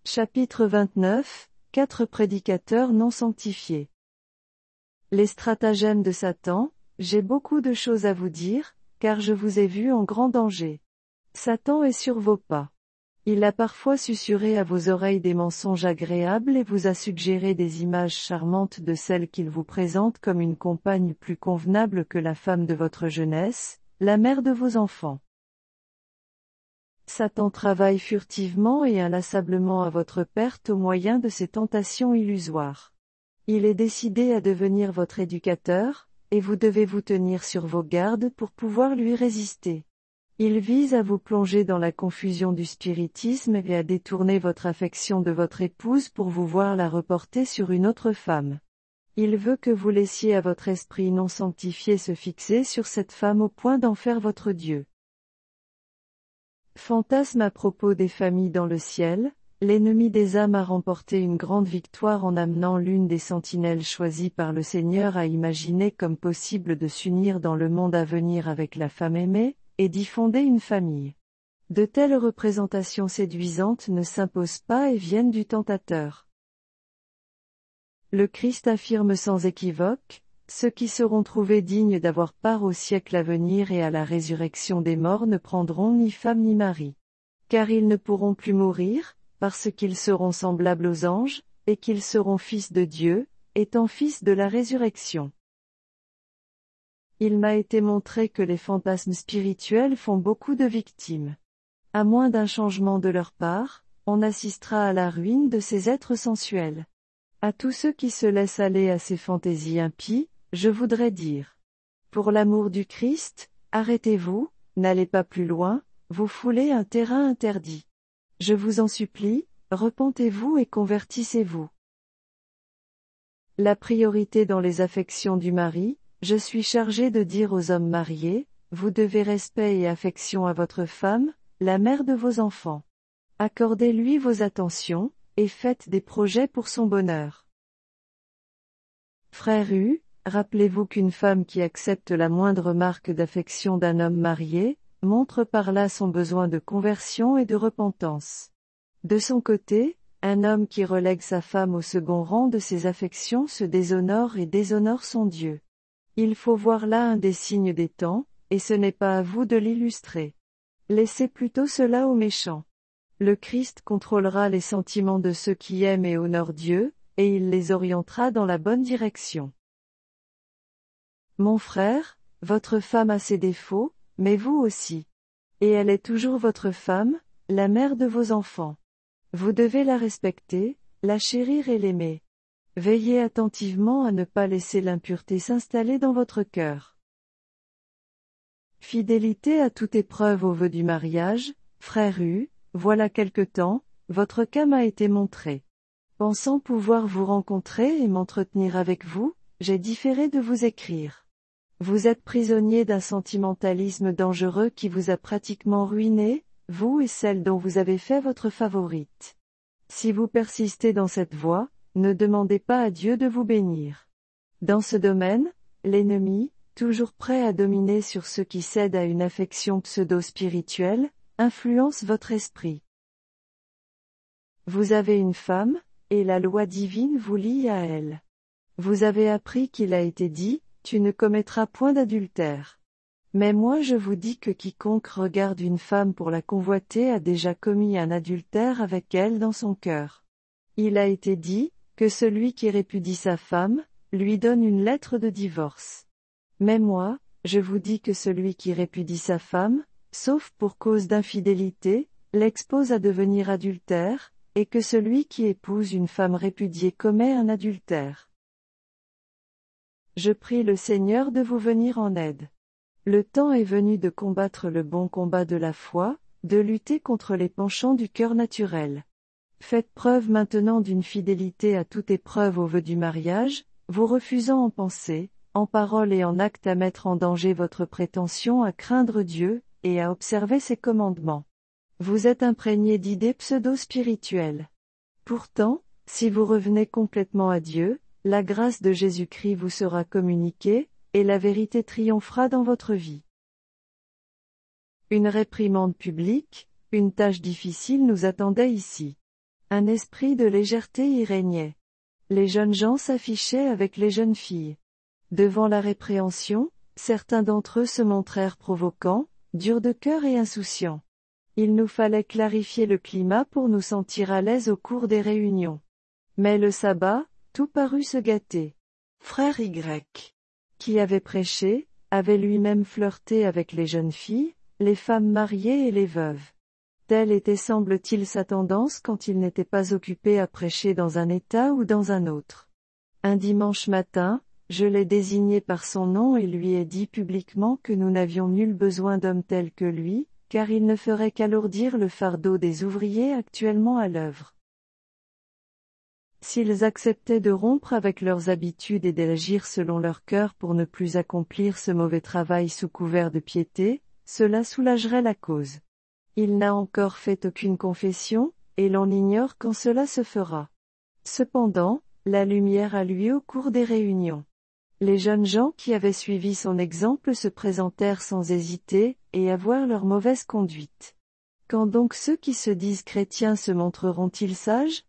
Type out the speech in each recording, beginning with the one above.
Chapitre 29, 4 prédicateurs non sanctifiés. Les stratagèmes de Satan. J'ai beaucoup de choses à vous dire, car je vous ai vu en grand danger. Satan est sur vos pas. Il a parfois susurré à vos oreilles des mensonges agréables et vous a suggéré des images charmantes de celle qu'il vous présente comme une compagne plus convenable que la femme de votre jeunesse, la mère de vos enfants. Satan travaille furtivement et inlassablement à votre perte au moyen de ses tentations illusoires. Il est décidé à devenir votre éducateur, et vous devez vous tenir sur vos gardes pour pouvoir lui résister. Il vise à vous plonger dans la confusion du spiritisme et à détourner votre affection de votre épouse pour vous voir la reporter sur une autre femme. Il veut que vous laissiez à votre esprit non sanctifié se fixer sur cette femme au point d'en faire votre Dieu. Fantasme à propos des familles dans le ciel, l'ennemi des âmes a remporté une grande victoire en amenant l'une des sentinelles choisies par le Seigneur à imaginer comme possible de s'unir dans le monde à venir avec la femme aimée, et d'y fonder une famille. De telles représentations séduisantes ne s'imposent pas et viennent du tentateur. Le Christ affirme sans équivoque, ceux qui seront trouvés dignes d'avoir part au siècle à venir et à la résurrection des morts ne prendront ni femme ni mari. Car ils ne pourront plus mourir, parce qu'ils seront semblables aux anges, et qu'ils seront fils de Dieu, étant fils de la résurrection. Il m'a été montré que les fantasmes spirituels font beaucoup de victimes. À moins d'un changement de leur part, on assistera à la ruine de ces êtres sensuels. À tous ceux qui se laissent aller à ces fantaisies impies, je voudrais dire. Pour l'amour du Christ, arrêtez-vous, n'allez pas plus loin, vous foulez un terrain interdit. Je vous en supplie, repentez-vous et convertissez-vous. La priorité dans les affections du mari, je suis chargé de dire aux hommes mariés, vous devez respect et affection à votre femme, la mère de vos enfants. Accordez-lui vos attentions, et faites des projets pour son bonheur. Frère U, rappelez-vous qu'une femme qui accepte la moindre marque d'affection d'un homme marié, montre par là son besoin de conversion et de repentance. De son côté, un homme qui relègue sa femme au second rang de ses affections se déshonore et déshonore son Dieu. Il faut voir là un des signes des temps, et ce n'est pas à vous de l'illustrer. Laissez plutôt cela aux méchants. Le Christ contrôlera les sentiments de ceux qui aiment et honorent Dieu, et il les orientera dans la bonne direction. Mon frère, votre femme a ses défauts, mais vous aussi. Et elle est toujours votre femme, la mère de vos enfants. Vous devez la respecter, la chérir et l'aimer. Veillez attentivement à ne pas laisser l'impureté s'installer dans votre cœur. Fidélité à toute épreuve aux vœux du mariage, frère U, voilà quelque temps, votre cas m'a été montré. Pensant pouvoir vous rencontrer et m'entretenir avec vous, j'ai différé de vous écrire. Vous êtes prisonnier d'un sentimentalisme dangereux qui vous a pratiquement ruiné, vous et celle dont vous avez fait votre favorite. Si vous persistez dans cette voie, ne demandez pas à Dieu de vous bénir. Dans ce domaine, l'ennemi, toujours prêt à dominer sur ceux qui cèdent à une affection pseudo-spirituelle, influence votre esprit. Vous avez une femme, et la loi divine vous lie à elle. Vous avez appris qu'il a été dit, tu ne commettras point d'adultère. Mais moi je vous dis que quiconque regarde une femme pour la convoiter a déjà commis un adultère avec elle dans son cœur. Il a été dit, que celui qui répudie sa femme, lui donne une lettre de divorce. Mais moi, je vous dis que celui qui répudie sa femme, sauf pour cause d'infidélité, l'expose à devenir adultère, et que celui qui épouse une femme répudiée commet un adultère. Je prie le Seigneur de vous venir en aide. Le temps est venu de combattre le bon combat de la foi, de lutter contre les penchants du cœur naturel. Faites preuve maintenant d'une fidélité à toute épreuve aux vœux du mariage, vous refusant en pensée, en parole et en acte à mettre en danger votre prétention à craindre Dieu, et à observer ses commandements. Vous êtes imprégné d'idées pseudo-spirituelles. Pourtant, si vous revenez complètement à Dieu, la grâce de Jésus-Christ vous sera communiquée, et la vérité triomphera dans votre vie. Une réprimande publique, une tâche difficile nous attendait ici. Un esprit de légèreté y régnait. Les jeunes gens s'affichaient avec les jeunes filles. Devant la répréhension, certains d'entre eux se montrèrent provoquants, durs de cœur et insouciants. Il nous fallait clarifier le climat pour nous sentir à l'aise au cours des réunions. Mais le sabbat, tout parut se gâter. Frère Y, qui avait prêché, avait lui-même flirté avec les jeunes filles, les femmes mariées et les veuves. Telle était semble-t-il sa tendance quand il n'était pas occupé à prêcher dans un État ou dans un autre. Un dimanche matin, je l'ai désigné par son nom et lui ai dit publiquement que nous n'avions nul besoin d'hommes tels que lui, car il ne ferait qu'alourdir le fardeau des ouvriers actuellement à l'œuvre. S'ils acceptaient de rompre avec leurs habitudes et d'agir selon leur cœur pour ne plus accomplir ce mauvais travail sous couvert de piété, cela soulagerait la cause. Il n'a encore fait aucune confession, et l'on ignore quand cela se fera. Cependant, la lumière a lui au cours des réunions. Les jeunes gens qui avaient suivi son exemple se présentèrent sans hésiter, et avouèrent leur mauvaise conduite. Quand donc ceux qui se disent chrétiens se montreront-ils sages?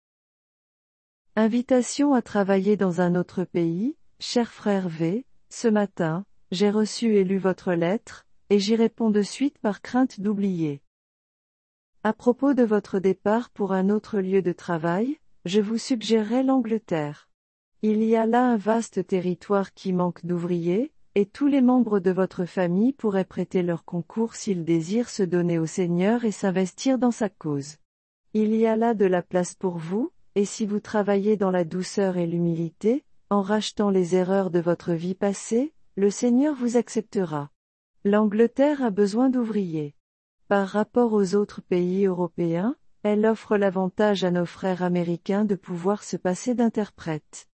Invitation à travailler dans un autre pays, cher frère V, ce matin, j'ai reçu et lu votre lettre, et j'y réponds de suite par crainte d'oublier. À propos de votre départ pour un autre lieu de travail, je vous suggérerais l'Angleterre. Il y a là un vaste territoire qui manque d'ouvriers, et tous les membres de votre famille pourraient prêter leur concours s'ils désirent se donner au Seigneur et s'investir dans sa cause. Il y a là de la place pour vous, et si vous travaillez dans la douceur et l'humilité, en rachetant les erreurs de votre vie passée, le Seigneur vous acceptera. L'Angleterre a besoin d'ouvriers. Par rapport aux autres pays européens, elle offre l'avantage à nos frères américains de pouvoir se passer d'interprètes.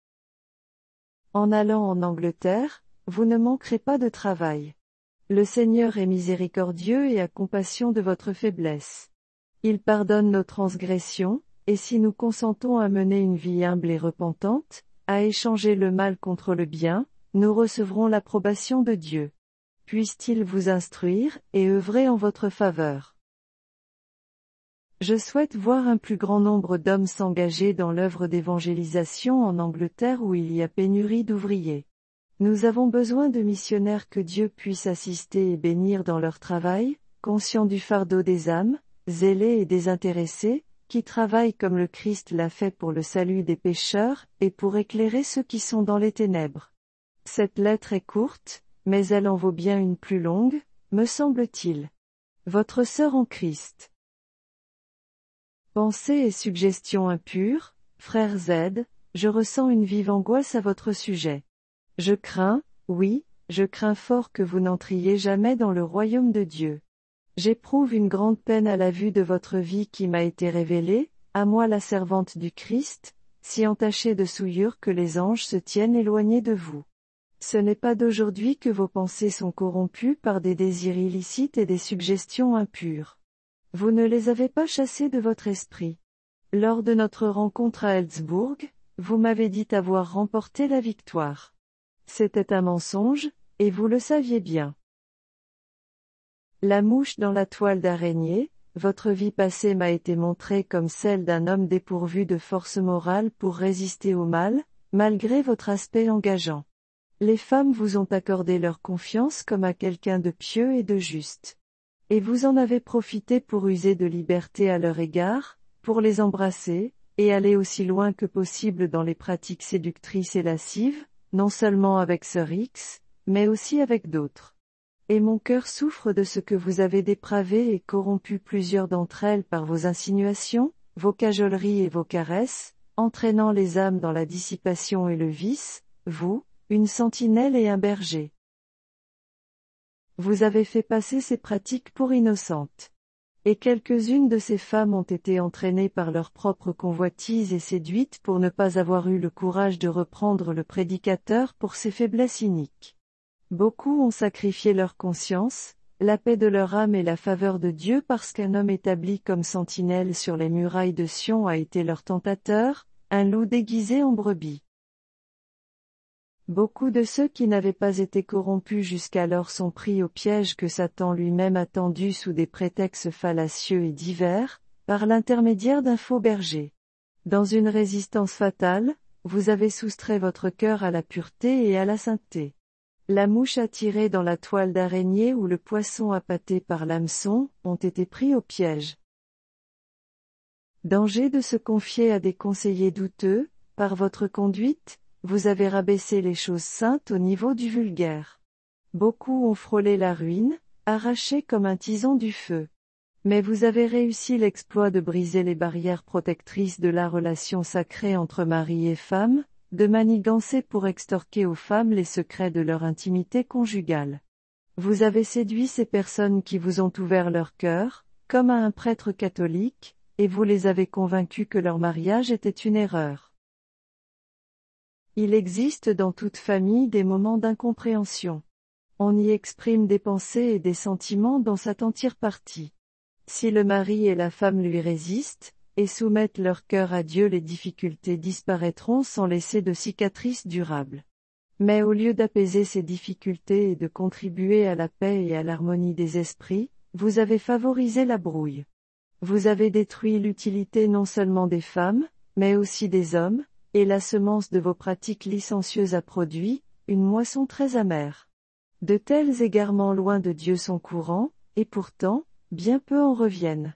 En allant en Angleterre, vous ne manquerez pas de travail. Le Seigneur est miséricordieux et a compassion de votre faiblesse. Il pardonne nos transgressions, et si nous consentons à mener une vie humble et repentante, à échanger le mal contre le bien, nous recevrons l'approbation de Dieu. Puisse-t-il vous instruire, et œuvrer en votre faveur. Je souhaite voir un plus grand nombre d'hommes s'engager dans l'œuvre d'évangélisation en Angleterre où il y a pénurie d'ouvriers. Nous avons besoin de missionnaires que Dieu puisse assister et bénir dans leur travail, conscients du fardeau des âmes, zélés et désintéressés, qui travaillent comme le Christ l'a fait pour le salut des pécheurs, et pour éclairer ceux qui sont dans les ténèbres. Cette lettre est courte, mais elle en vaut bien une plus longue, me semble-t-il. Votre sœur en Christ. Pensées et suggestions impures, frère Z, je ressens une vive angoisse à votre sujet. Je crains, oui, je crains fort que vous n'entriez jamais dans le royaume de Dieu. J'éprouve une grande peine à la vue de votre vie qui m'a été révélée, à moi la servante du Christ, si entachée de souillure que les anges se tiennent éloignés de vous. Ce n'est pas d'aujourd'hui que vos pensées sont corrompues par des désirs illicites et des suggestions impures. Vous ne les avez pas chassées de votre esprit. Lors de notre rencontre à Healdsburg, vous m'avez dit avoir remporté la victoire. C'était un mensonge, et vous le saviez bien. La mouche dans la toile d'araignée, votre vie passée m'a été montrée comme celle d'un homme dépourvu de force morale pour résister au mal, malgré votre aspect engageant. Les femmes vous ont accordé leur confiance comme à quelqu'un de pieux et de juste. Et vous en avez profité pour user de liberté à leur égard, pour les embrasser, et aller aussi loin que possible dans les pratiques séductrices et lascives, non seulement avec Sœur X, mais aussi avec d'autres. Et mon cœur souffre de ce que vous avez dépravé et corrompu plusieurs d'entre elles par vos insinuations, vos cajoleries et vos caresses, entraînant les âmes dans la dissipation et le vice, vous, une sentinelle et un berger. Vous avez fait passer ces pratiques pour innocentes. Et quelques-unes de ces femmes ont été entraînées par leur propre convoitise et séduites pour ne pas avoir eu le courage de reprendre le prédicateur pour ses faiblesses iniques. Beaucoup ont sacrifié leur conscience, la paix de leur âme et la faveur de Dieu parce qu'un homme établi comme sentinelle sur les murailles de Sion a été leur tentateur, un loup déguisé en brebis. Beaucoup de ceux qui n'avaient pas été corrompus jusqu'alors sont pris au piège que Satan lui-même a tendu sous des prétextes fallacieux et divers, par l'intermédiaire d'un faux berger. Dans une résistance fatale, vous avez soustrait votre cœur à la pureté et à la sainteté. La mouche attirée dans la toile d'araignée ou le poisson appâté par l'hameçon ont été pris au piège. Danger de se confier à des conseillers douteux, par votre conduite, vous avez rabaissé les choses saintes au niveau du vulgaire. Beaucoup ont frôlé la ruine, arrachés comme un tison du feu. Mais vous avez réussi l'exploit de briser les barrières protectrices de la relation sacrée entre mari et femme, de manigancer pour extorquer aux femmes les secrets de leur intimité conjugale. Vous avez séduit ces personnes qui vous ont ouvert leur cœur, comme à un prêtre catholique, et vous les avez convaincus que leur mariage était une erreur. Il existe dans toute famille des moments d'incompréhension. On y exprime des pensées et des sentiments dont sa tire parti. Si le mari et la femme lui résistent, et soumettent leur cœur à Dieu, les difficultés disparaîtront sans laisser de cicatrices durables. Mais au lieu d'apaiser ces difficultés et de contribuer à la paix et à l'harmonie des esprits, vous avez favorisé la brouille. Vous avez détruit l'utilité non seulement des femmes, mais aussi des hommes, et la semence de vos pratiques licencieuses a produit une moisson très amère. De tels égarements loin de Dieu sont courants, et pourtant, bien peu en reviennent.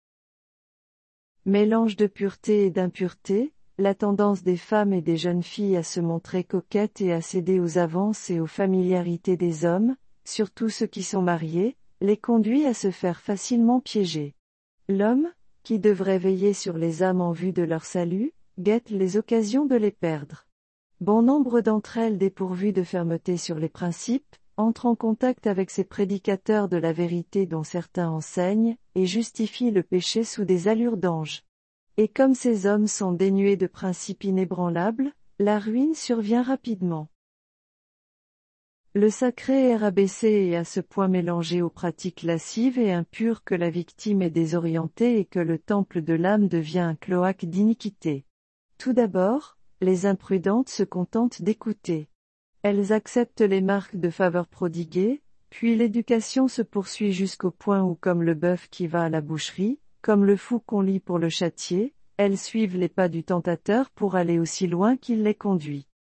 Mélange de pureté et d'impureté, la tendance des femmes et des jeunes filles à se montrer coquettes et à céder aux avances et aux familiarités des hommes, surtout ceux qui sont mariés, les conduit à se faire facilement piéger. L'homme, qui devrait veiller sur les âmes en vue de leur salut, guette les occasions de les perdre. Bon nombre d'entre elles dépourvues de fermeté sur les principes, entrent en contact avec ces prédicateurs de la vérité dont certains enseignent, et justifient le péché sous des allures d'anges. Et comme ces hommes sont dénués de principes inébranlables, la ruine survient rapidement. Le sacré est rabaissé et à ce point mélangé aux pratiques lascives et impures que la victime est désorientée et que le temple de l'âme devient un cloaque d'iniquité. Tout d'abord, les imprudentes se contentent d'écouter. Elles acceptent les marques de faveur prodiguées, puis l'éducation se poursuit jusqu'au point où, comme le bœuf qui va à la boucherie, comme le fou qu'on lie pour le châtier, elles suivent les pas du tentateur pour aller aussi loin qu'il les conduit.